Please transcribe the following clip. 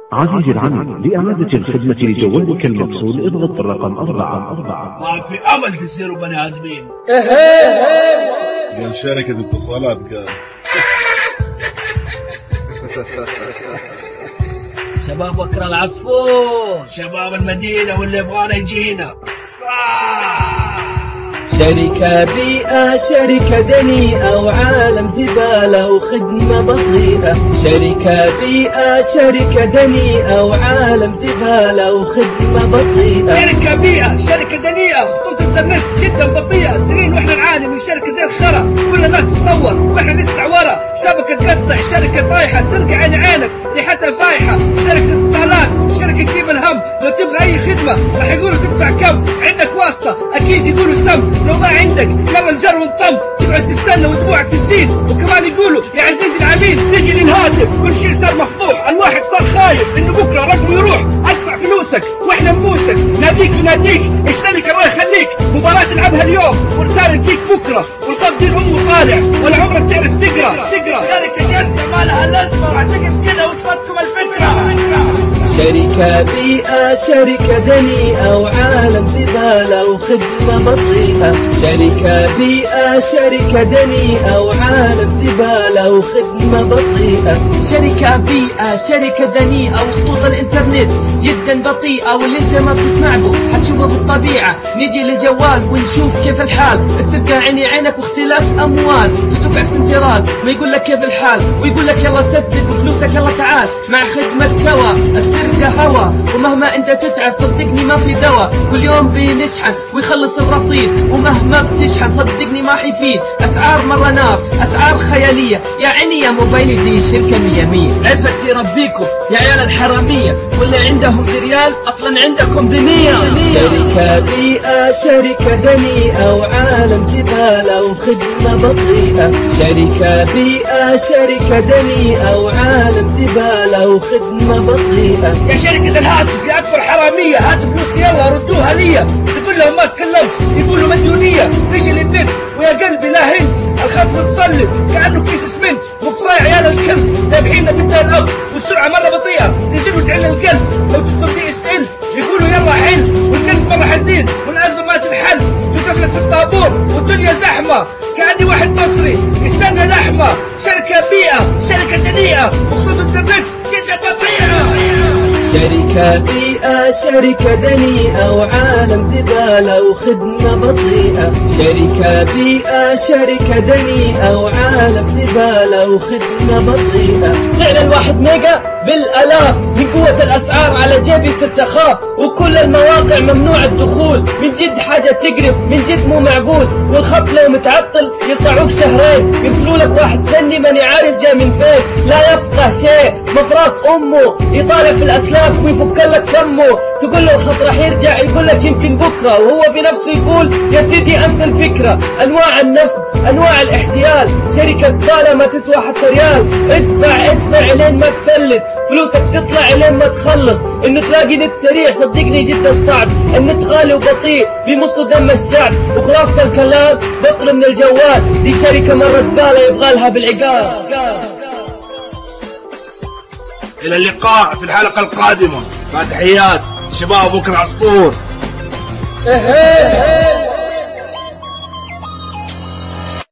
عزيزي العميل، لإعادة الخدمة لجوالك المفصول اضغط الرقم 4. ما في أمل تصيروا بني آدمين. قال شركة اتصالات قال. شباب بكر العصفور، شباب المدينة واللي يبغانا يجينا. شركة بيئة، شركة دنيئة، وعالم زبالة وخدمة بطيئة. شركة بيئة، شركة دنيئة، وعالم زبالة وخدمة بطيئة. شركة بيئة، شركة دنيئة، خطوط انترنت جدا بطيئة. سنين واحنا نعاني من شركة زي الخرا، كل ما تتطور واحنا لسه ورا. شبكة تقطع، شركة طايحة، سرقة عينك ريحتها فايحة. شركة اتصالات، شركة تجيب الهم. لو تبغى اي خدمة راح يقولوا تدفع كم. عندك واسطة اكيد يقولوا سم. لو ما عندك يلا الجر ونطم. تقعد تستنى وتبوعك في الزين. وكمان يقولوا يا عزيزي العميل نجي للهاتف. كل شيء صار مفضوح، الواحد صار خايف انه بكره رقمه يروح. ادفع فلوسك واحنا نبوسك. ناديك وناديك اشترك الله يخليك. مباراة تلعبها اليوم ورسالة تجيك بكره. والخط دين امه طالع ولا عمرك تعرف تقرا. شركة جزمة ما لها لازمة واعتقد كذا وصلتكم الفكرة. شركة بيئة، شركة دنيئة، وعالم زبالة وخدمة بطيئة. شركة بيئة، شركة دنيئة، وعالم زبالة وخدمة بطيئة. شركة بيئة، شركة دنيئة، وخطوط الانترنت جدا بطيئة. واللي انت ما بتسمع به حتشوفه في الطبيعة. نيجي للجوال ونشوف كيف الحال. السرقة عيني عينك واختلاس اموال. تتوقع السنترال ما يقول لك كيف الحال، ويقول لك يلا سدد وفلوسك يلا تعال. مع خدمة سوا السرقة هوا، ومهما انت تتعب صدقني ما في دوا. كل يوم بنشحن ويخلص الرصيد، ومهما بتشحن صدقني ما حيفيد. اسعار مرة نار، اسعار خيالية. يا عيني يا موبايلي دي شركة 100. عفت تربيكم يا عيال الحرامية، واللي عندهم بريال اصلا عندكم ب100. شركة بيئة، شركة دنيئة، وعالم زبالة وخدمة بطيئة. شركة بيئة، شركة دنيئة، وعالم زبالة وخدمة بطيئة. يا شركة الهاتف يا أكبر حرامية، هات فلوسي يلا ردوها ليا. تقول لهم ما تكلمت يقولوا مديونية. نجي للنت ويا قلبي لا هنت. الخط متصلب كأنه كيس اسمنت. وكفاية عيال الكلب ذابحيننا بالدار الأب. والسرعة مرة بطيئة تنزل وتعل القلب. لو تدخل دي اس ال يقولوا يلا حل. والقلب مرة حزين والأزمة ما تنحل. توقف لك في الطابور والدنيا زحمة كأني واحد مصري يستنى لحمة. شركة بيئة، شركة دنيئة، وخطوط انترنت جدا بطيئة. شركة بيئة، شركة دنيئة، وعالم زبالة وخدمة بطيئة. شركة بيئة، شركة دنيئة، وعالم زبالة وخدمة بطيئة. سعر الواحد ميجا بالالاف. من قوة الاسعار على جيبي صرت اخاف. وكل المواقع ممنوع الدخول. من جد حاجة تقرف، من جد مو معقول. والخط لو متعطل يقطعوك شهرين. يرسلوا لك واحد فني ماني عارف جا من فين. لا يفقه شيء مفراس امه. يطالع في الاسلاك ويفك لك فمه. تقول له الخط راح يرجع يقول لك يمكن بكره. وهو في نفسه يقول يا سيدي انسى الفكره. انواع النصب، انواع الاحتيال. شركه زباله ما تسوى حتى ريال. ادفع لين ما تفلس. فلوسك تطلع لين ما تخلص. انه تلاقي نت سريع صدقني جدا صعب. النت غالي وبطيء بيمصوا دم الشعب. وخلاصة الكلام بطل من الجوال. دي شركه مره زباله يبغالها بالعقال. إلى اللقاء في الحلقة القادمة. مع تحيات شباب بكر عصفور.